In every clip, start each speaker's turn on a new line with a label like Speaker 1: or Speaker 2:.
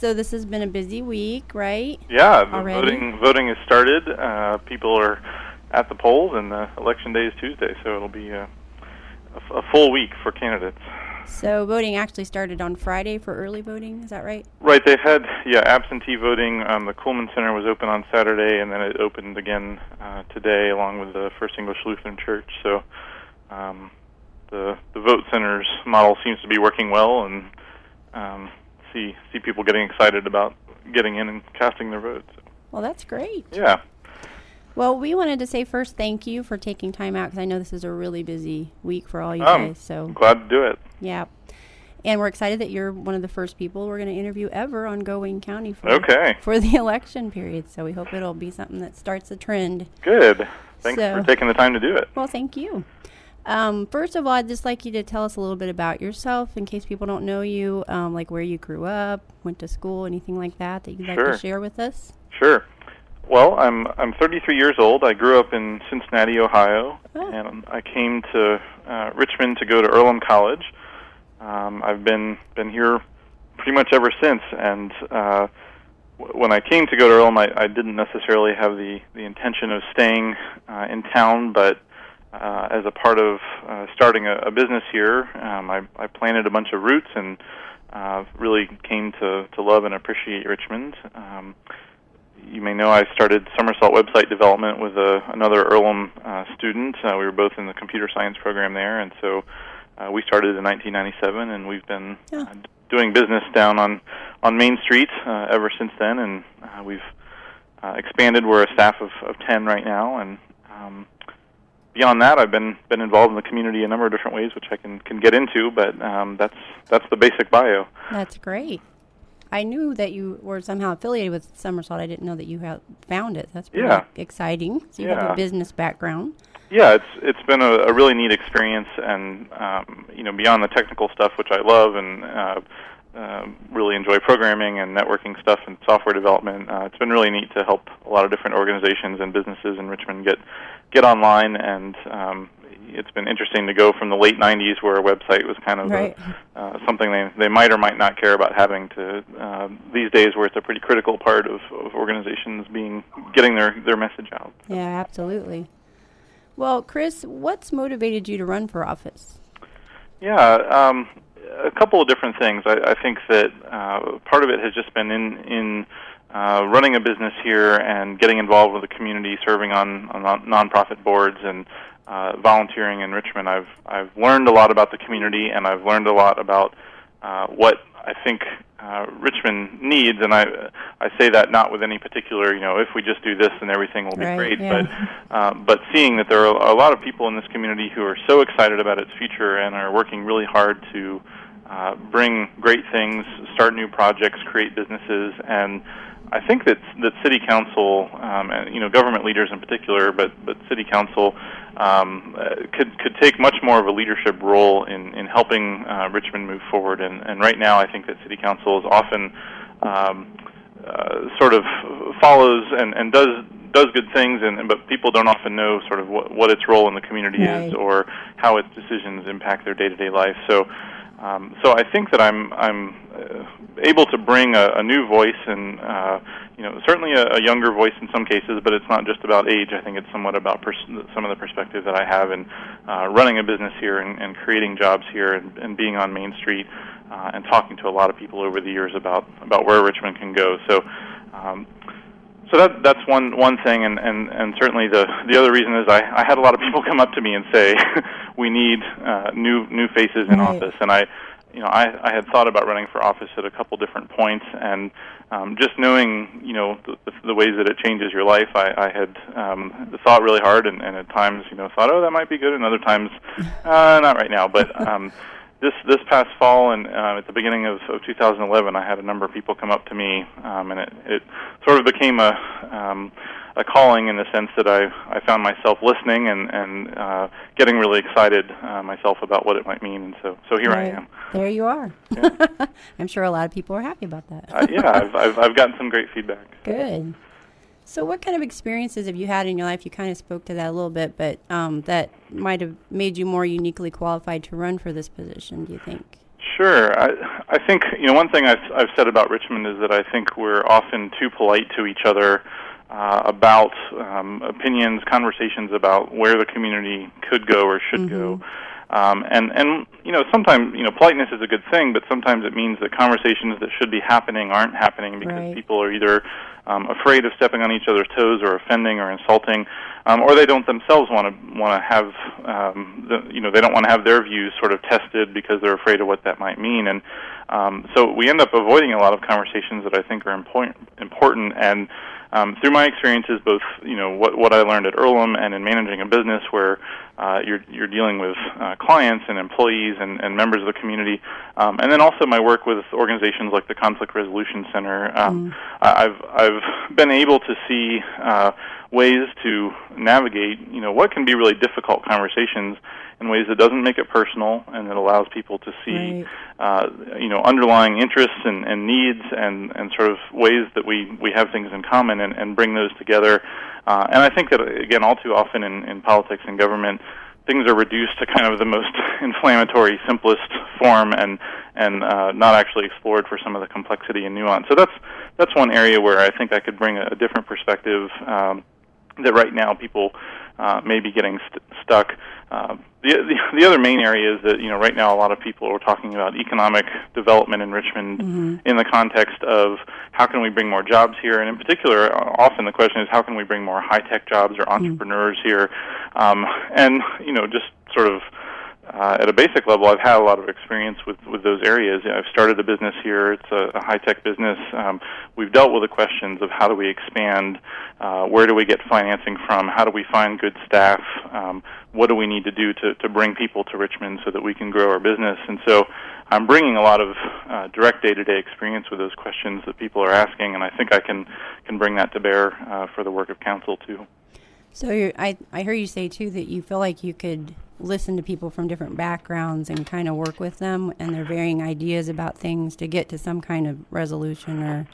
Speaker 1: So this has been a busy week, right?
Speaker 2: Yeah, the
Speaker 1: Already?
Speaker 2: voting has started. People are at the polls, and election day is Tuesday, so it'll be a full week for candidates.
Speaker 1: So voting actually started on Friday for early voting, is that right?
Speaker 2: Right, they had absentee voting. The Kuhlman Center was open on Saturday, and then it opened again today, along with the First English Lutheran Church. So the vote center's model seems to be working well, and see people getting excited about getting in and casting their votes.
Speaker 1: Well, that's great.
Speaker 2: Yeah.
Speaker 1: Well, we wanted to say first thank you for taking time out, because I know this is a really busy week for all you guys. So
Speaker 2: glad to do it.
Speaker 1: Yeah. And we're excited that you're one of the first people we're going to interview ever on Go Wayne County for the election period. So we hope it'll be something that starts a trend.
Speaker 2: Good. Thanks for taking the time to do it.
Speaker 1: Well, thank you. First of all, I'd just like you to tell us a little bit about yourself, in case people don't know you, like where you grew up, went to school, anything like that you'd like to share with us.
Speaker 2: Sure. Well, I'm 33 years old. I grew up in Cincinnati, Ohio, and I came to Richmond to go to Earlham College. I've been here pretty much ever since, and when I came to go to Earlham, I didn't necessarily have the intention of staying in town, but as a part of starting a business here, I planted a bunch of roots and really came to love and appreciate Richmond. You may know I started Somersault website development with another Earlham student. We were both in the computer science program there, and so we started in 1997, and we've been doing business down on Main Street ever since then, and we've expanded. We're a staff of 10 right now, and beyond that, I've been involved in the community a number of different ways, which I can get into, but that's the basic bio.
Speaker 1: That's great. I knew that you were somehow affiliated with Somersault. I didn't know that you had found it. That's pretty exciting. So you have a business background. Yeah,
Speaker 2: it's been a really neat experience, and beyond the technical stuff, which I love, and really enjoy programming and networking stuff and software development. It's been really neat to help a lot of different organizations and businesses in Richmond get online, and it's been interesting to go from the late 90s, where a website was kind of something they might or might not care about having, to these days where it's a pretty critical part of organizations getting their message out.
Speaker 1: Yeah, absolutely. Well, Chris, what's motivated you to run for office?
Speaker 2: Yeah, a couple of different things. I think that part of it has just been in running a business here and getting involved with the community, serving on nonprofit boards and volunteering in Richmond. I've learned a lot about the community, and I've learned a lot about what I think Richmond needs, and I say that not with any particular, if we just do this, then everything will be great, but seeing that there are a lot of people in this community who are so excited about its future and are working really hard to bring great things, start new projects, create businesses, and I think that City Council, and government leaders in particular, but City Council could take much more of a leadership role in helping Richmond move forward. And right now, I think that City Council is often sort of follows and does good things, but people don't often know sort of what its role in the community is, or how its decisions impact their day-to-day life. So I think that I'm able to bring a new voice, and certainly a younger voice in some cases, but it's not just about age. I think it's somewhat about some of the perspective that I have in running a business here and creating jobs here and being on Main Street and talking to a lot of people over the years about where Richmond can go. So that's one thing, and certainly the other reason is I had a lot of people come up to me and say, we need new faces in office, and I had thought about running for office at a couple different points, and just knowing the ways that it changes your life, I had thought really hard, and at times thought, oh, that might be good, and other times not right now, but. This past fall and at the beginning of 2011, I had a number of people come up to me, and it sort of became a calling in the sense that I found myself listening and getting really excited myself about what it might mean, and so here I am.
Speaker 1: There you are. Yeah. I'm sure a lot of people are happy about that.
Speaker 2: I've gotten some great feedback.
Speaker 1: Good. So what kind of experiences have you had in your life? You kind of spoke to that a little bit, but that might have made you more uniquely qualified to run for this position, do you think?
Speaker 2: Sure. I think one thing I've said about Richmond is that I think we're often too polite to each other about opinions, conversations about where the community could go or should go. And sometimes politeness is a good thing, but sometimes it means that conversations that should be happening aren't happening because people are either afraid of stepping on each other's toes or offending or insulting, or they don't themselves want to have they don't want to have their views sort of tested because they're afraid of what that might mean. And so we end up avoiding a lot of conversations that I think are important. And through my experiences, both what I learned at Earlham and in managing a business where you're dealing with clients and employees and members of the community, and then also my work with organizations like the Conflict Resolution Center, I've been able to see ways to navigate what can be really difficult conversations in ways that doesn't make it personal and that allows people to see underlying interests and needs and sort of ways that we have things in common and bring those together. And I think that, again, all too often in politics and government, things are reduced to kind of the most inflammatory, simplest form and not actually explored for some of the complexity and nuance. So that's one area where I think I could bring a different perspective that right now people may be getting stuck. The other main area is that right now a lot of people are talking about economic development in Richmond in the context of how can we bring more jobs here, and in particular, often the question is how can we bring more high-tech jobs or entrepreneurs here, and just sort of at a basic level, I've had a lot of experience with those areas. I've started a business here. It's a high-tech business. We've dealt with the questions of how do we expand, where do we get financing from, how do we find good staff, what do we need to do to bring people to Richmond so that we can grow our business. And so I'm bringing a lot of direct day-to-day experience with those questions that people are asking, and I think I can bring that to bear for the work of council, too.
Speaker 1: So I heard you say, too, that you feel like you could listen to people from different backgrounds and kind of work with them and their varying ideas about things to get to some kind of resolution or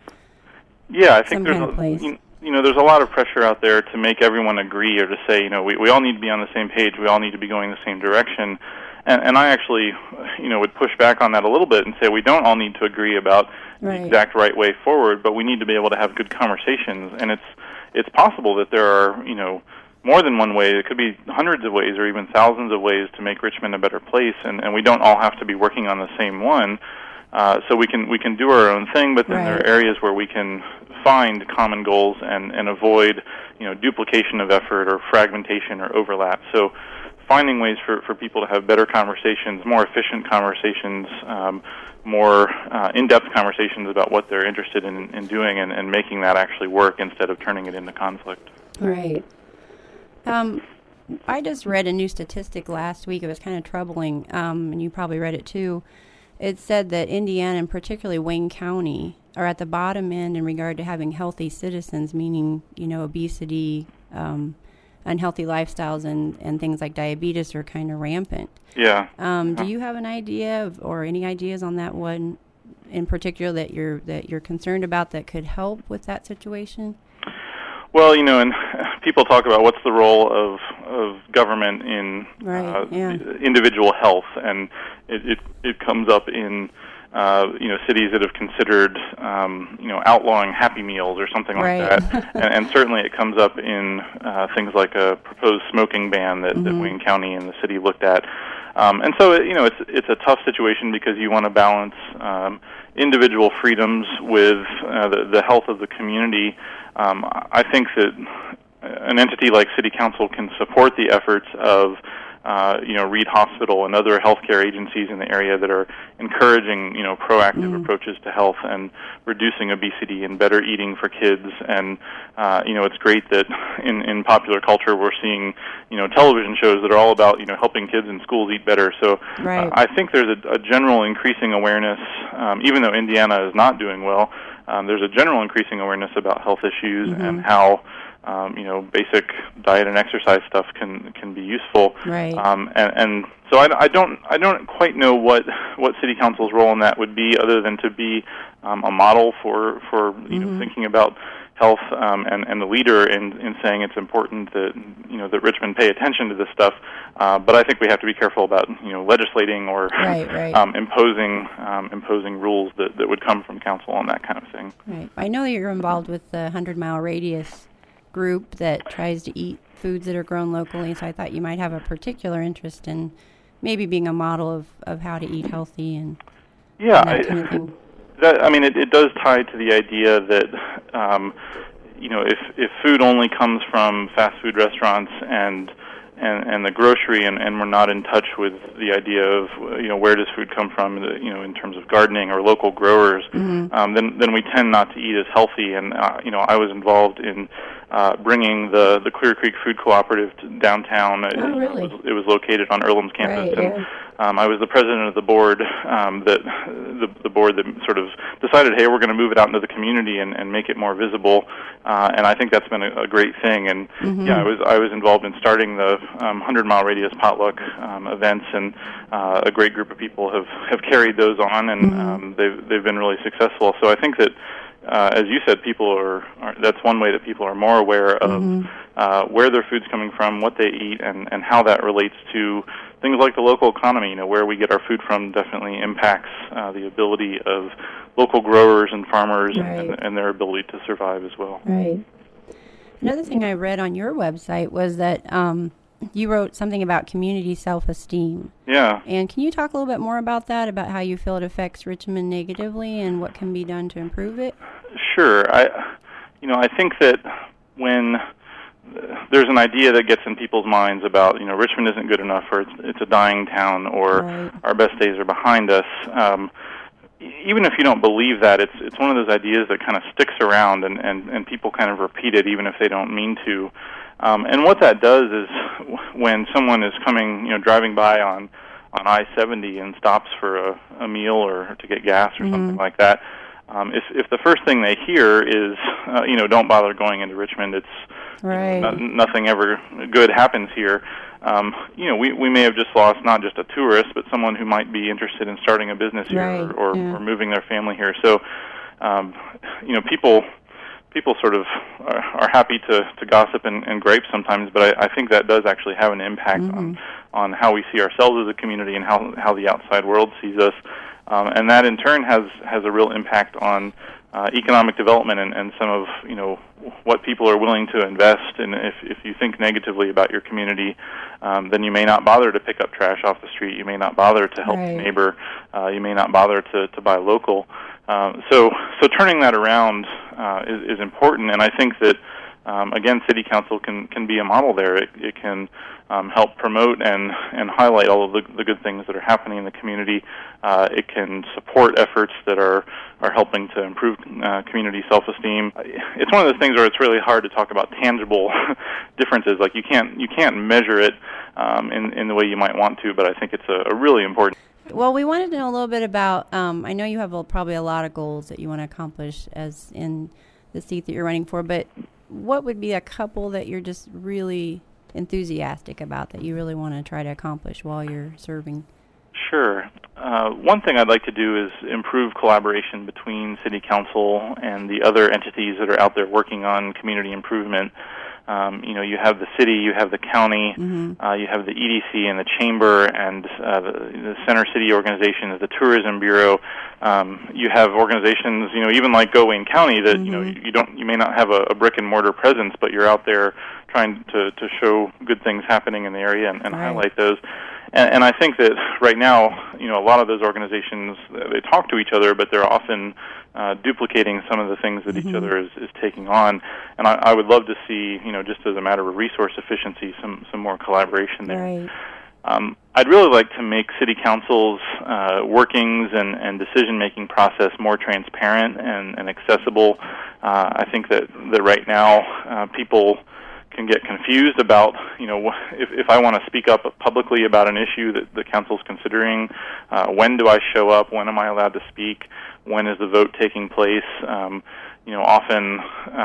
Speaker 2: I think there's there's a lot of pressure out there to make everyone agree or to say, we all need to be on the same page, we all need to be going the same direction. And I actually, would push back on that a little bit and say we don't all need to agree about the exact right way forward, but we need to be able to have good conversations. And it's possible that there are, more than one way. It could be hundreds of ways or even thousands of ways to make Richmond a better place, and we don't all have to be working on the same one. So we can do our own thing, but then there are areas where we can find common goals and avoid duplication of effort or fragmentation or overlap. So finding ways for people to have better conversations, more efficient conversations, more in-depth conversations about what they're interested in doing and making that actually work instead of turning it into conflict.
Speaker 1: Right. I just read a new statistic last week. It was kind of troubling, and you probably read it too. It said that Indiana, and particularly Wayne County, are at the bottom end in regard to having healthy citizens, meaning, obesity, unhealthy lifestyles, and things like diabetes are kind of rampant.
Speaker 2: Yeah.
Speaker 1: Do you have an idea or any ideas on that one in particular that you're concerned about that could help with that situation?
Speaker 2: Well, and people talk about what's the role of government in individual health, and it comes up in cities that have considered outlawing Happy Meals or something like that, and certainly it comes up in things like a proposed smoking ban that Wayne County and the city looked at, and so it's a tough situation because you want to balance individual freedoms with the health of the community. I think that an entity like City Council can support the efforts of Reed Hospital and other healthcare agencies in the area that are encouraging proactive approaches to health and reducing obesity and better eating for kids. And it's great that in popular culture we're seeing television shows that are all about helping kids in schools eat better. So I think there's a general increasing awareness, even though Indiana is not doing well. There's a general increasing awareness about health issues and how basic diet and exercise stuff can be useful. And so I don't quite know what City Council's role in that would be, other than to be a model for thinking about health and the leader in saying it's important that that Richmond pay attention to this stuff. But I think we have to be careful about legislating or
Speaker 1: right.
Speaker 2: Imposing rules that would come from council on that kind of thing.
Speaker 1: Right. I know that you're involved with the 100-mile radius group that tries to eat foods that are grown locally, so I thought you might have a particular interest in maybe being a model of how to eat healthy and that kind of thing.
Speaker 2: It does tie to the idea that if food only comes from fast food restaurants and the grocery, and we're not in touch with the idea of where does food come from, in terms of gardening or local growers, then we tend not to eat as healthy. And I was involved in bringing the Clear Creek Food Cooperative to downtown.
Speaker 1: Really?
Speaker 2: It was located on Earlham's campus,
Speaker 1: right,
Speaker 2: and I was the president of the board the board that sort of decided, hey, we're going to move it out into the community and make it more visible. And I think that's been a great thing. And I was involved in starting the 100-mile radius potluck events, and a great group of people have carried those on, and they've been really successful. So I think that, as you said, people that's one way that people are more aware of where their food's coming from, what they eat, and how that relates to things like the local economy. Where we get our food from definitely impacts the ability of local growers and farmers,
Speaker 1: right,
Speaker 2: and their ability to survive as well.
Speaker 1: Right. Another thing I read on your website was that you wrote something about community self-esteem.
Speaker 2: Yeah.
Speaker 1: And can you talk a little bit more about that, about how you feel it affects Richmond negatively and what can be done to improve it?
Speaker 2: Sure. I think that when there's an idea that gets in people's minds about, Richmond isn't good enough, or it's a dying town, or
Speaker 1: right,
Speaker 2: our best days are behind us, even if you don't believe that, it's one of those ideas that kind of sticks around, and people kind of repeat it even if they don't mean to. And what that does is, when someone is driving by on I-70 and stops for a meal or to get gas or something like that, if the first thing they hear is, don't bother going into Richmond, it's
Speaker 1: right,
Speaker 2: nothing ever good happens here. We may have just lost not just a tourist, but someone who might be interested in starting a business here,
Speaker 1: right,
Speaker 2: or moving their family here. So, people sort of are happy to gossip and gripe sometimes, but I think that does actually have an impact on how we see ourselves as a community and how the outside world sees us. And that in turn has a real impact on economic development and some of what people are willing to invest. And if you think negatively about your community, then you may not bother to pick up trash off the street. You may not bother to help
Speaker 1: right,
Speaker 2: your neighbor. You may not bother to buy local. So turning that around is important, and I think that again, City Council can be a model there. It can help promote and highlight all of the good things that are happening in the community. It can support efforts that are helping to improve community self-esteem. It's one of those things where it's really hard to talk about tangible differences. Like you can't measure it in the way you might want to, but I think it's a really important.
Speaker 1: Well, we wanted to know a little bit about, I know you have probably a lot of goals that you want to accomplish as in the seat that you're running for, but what would be a couple that you're just really enthusiastic about that you really want to try to accomplish while you're serving?
Speaker 2: Sure. One thing I'd like to do is improve collaboration between City Council and the other entities that are out there working on community improvement. You have the city, you have the county, you have the EDC and the chamber, and the Center City organization, the Tourism Bureau. You have organizations, even like Go Wayne County that you may not have a brick and mortar presence, but you're out there trying to show good things happening in the area and
Speaker 1: right,
Speaker 2: highlight those. And I think that right now, a lot of those organizations, they talk to each other, but they're often duplicating some of the things that each other is taking on. And I would love to see, just as a matter of resource efficiency, some more collaboration there.
Speaker 1: Right.
Speaker 2: I'd really like to make City Council's workings and decision-making process more transparent and accessible. I think that right now people can get confused about, if I want to speak up publicly about an issue that the council's considering, when do I show up, when am I allowed to speak, when is the vote taking place? Often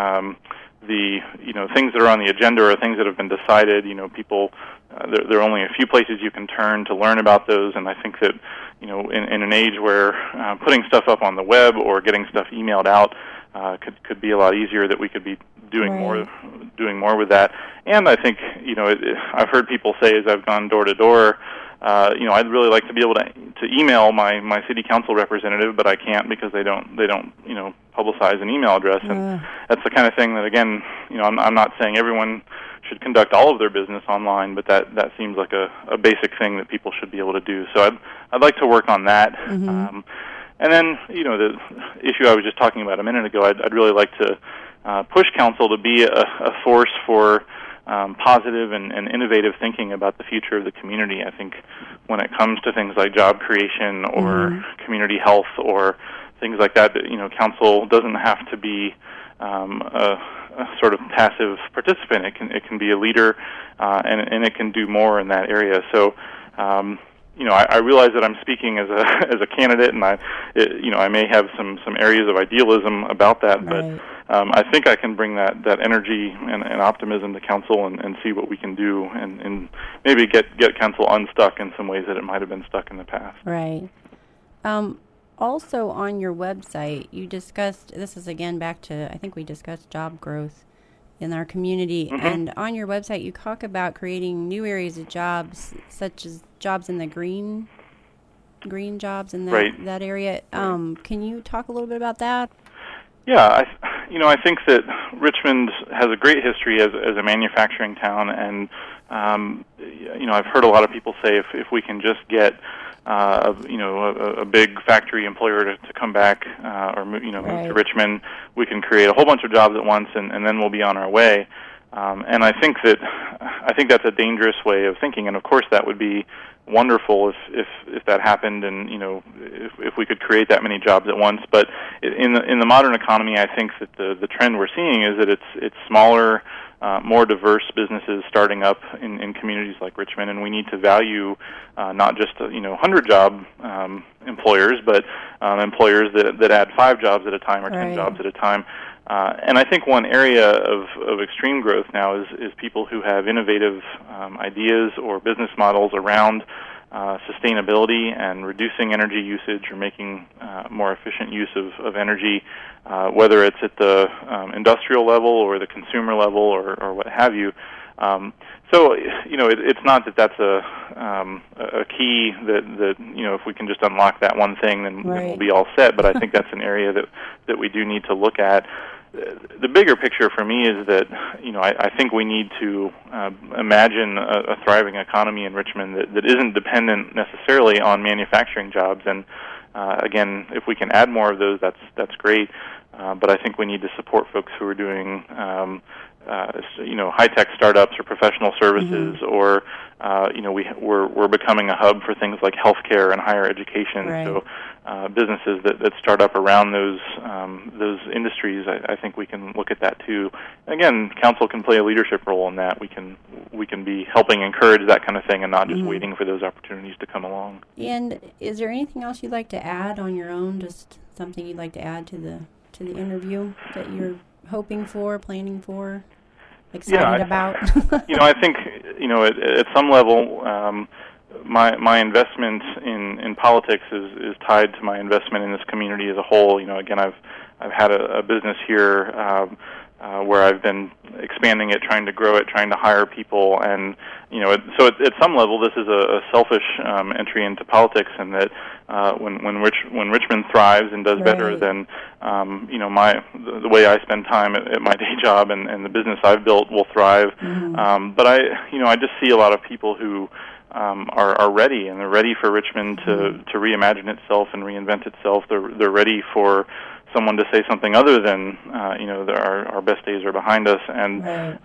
Speaker 2: the things that are on the agenda are things that have been decided. People, there are only a few places you can turn to learn about those, and I think that in an age where putting stuff up on the web or getting stuff emailed out could be a lot easier, that we could be doing more with that. And I think, I've heard people say as I've gone door to door, I'd really like to be able to email my city council representative, but I can't because they don't publicize an email address. And that's the kind of thing that, again, I'm not saying everyone should conduct all of their business online, but that seems like a basic thing that people should be able to do. So I'd like to work on that. Mm-hmm. And then, the issue I was just talking about a minute ago, I'd really like to push council to be a force for positive and innovative thinking about the future of the community. I think when it comes to things like job creation or community health or things like that, council doesn't have to be a sort of passive participant. It can be a leader, and it can do more in that area. So, I realize that I'm speaking as a candidate, and I may have some areas of idealism about that, but I think I can bring that energy and optimism to council and see what we can do, and maybe get council unstuck in some ways that it might have been stuck in the past.
Speaker 1: Right. Also on your website, you discussed, this is again back to, I think we discussed job growth in our community, and on your website you talk about creating new areas of jobs, such as jobs in the green jobs in that area. Can you talk a little bit about that?
Speaker 2: Yeah, I think that Richmond has a great history as a manufacturing town, and I've heard a lot of people say if we can just get a big factory employer to come back or move to Richmond, we can create a whole bunch of jobs at once, and then we'll be on our way. And I think that's a dangerous way of thinking. And of course, that would be wonderful if that happened, and if we could create that many jobs at once. But in the modern economy, I think that the trend we're seeing is that it's smaller, more diverse businesses starting up in communities like Richmond, and we need to value not just 100 job employers, but employers that add 5 jobs at a time or 10 jobs at a time. And I think one area of extreme growth now is people who have innovative ideas or business models around sustainability and reducing energy usage or making more efficient use of energy, whether it's at the industrial level or the consumer level or what have you. So it's not that that's a key that if we can just unlock that one thing, then we'll be all set. But I think that's an area that we do need to look at. The bigger picture for me is that I think we need to imagine a thriving economy in Richmond that isn't dependent necessarily on manufacturing jobs. And again, if we can add more of those, that's great. But I think we need to support folks who are doing high-tech startups or professional services, or we're becoming a hub for things like healthcare and higher education. So businesses that start up around those industries, I think we can look at that too. Again, council can play a leadership role in that. We can be helping encourage that kind of thing and not just waiting for those opportunities to come along. And
Speaker 1: is there anything else you'd like to add on your own? Just something you'd like to add to the interview that you're hoping for, planning for, excited about?
Speaker 2: I think at some level, my investment in politics is tied to my investment in this community as a whole. Again, I've had a business here where I've been expanding it, trying to grow it, trying to hire people, and so at some level, this is a selfish entry into politics, and that when Richmond thrives and does better, then the way I spend time at my day job and the business I've built will thrive. But I just see a lot of people who are ready, and they're ready for Richmond to reimagine itself and reinvent itself. They're ready for someone to say something other than our best days are behind us, and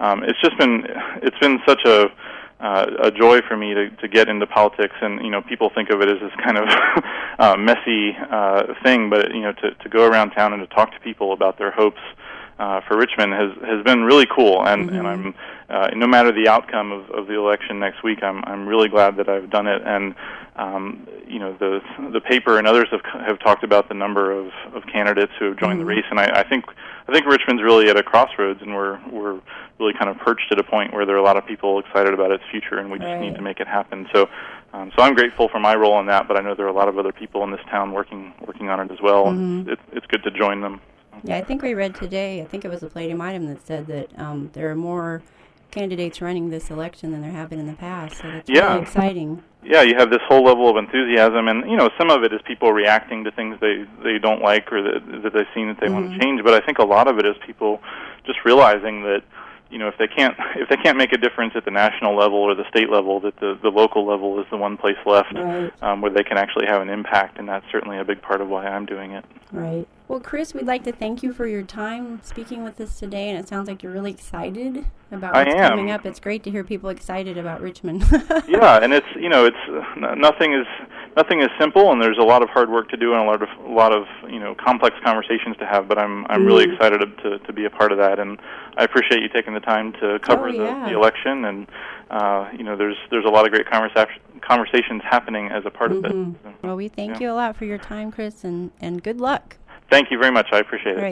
Speaker 2: it's been such a joy for me to get into politics. And people think of it as this kind of messy thing, but to go around town and to talk to people about their hopes for Richmond has been really cool, and I'm no matter the outcome of the election next week, I'm really glad that I've done it. And the paper and others have talked about the number of candidates who have joined the race, and I think Richmond's really at a crossroads, and we're really kind of perched at a point where there are a lot of people excited about its future, and we just need to make it happen. So I'm grateful for my role in that, but I know there are a lot of other people in this town working on it as well. And it's good to join them. So.
Speaker 1: Yeah, I think we read today, I think it was a Palladium item that said that there are more candidates running this election than there have been in the past, so that's really exciting.
Speaker 2: Yeah, you have this whole level of enthusiasm, and some of it is people reacting to things they don't like or that they've seen that they want to change. But I think a lot of it is people just realizing that if they can't make a difference at the national level or the state level, that the local level is the one place left where they can actually have an impact, and that's certainly a big part of why I'm doing it.
Speaker 1: Right. Well, Chris, we'd like to thank you for your time speaking with us today, and it sounds like you're really excited about what's coming up. It's great to hear people excited about Richmond.
Speaker 2: Yeah, and it's nothing is simple, and there's a lot of hard work to do and a lot of complex conversations to have. But I'm really excited to be a part of that, and I appreciate you taking the time to cover the election. And there's a lot of great conversations happening as a part of it.
Speaker 1: Well, we thank you a lot for your time, Chris, and good luck.
Speaker 2: Thank you very much. I appreciate it.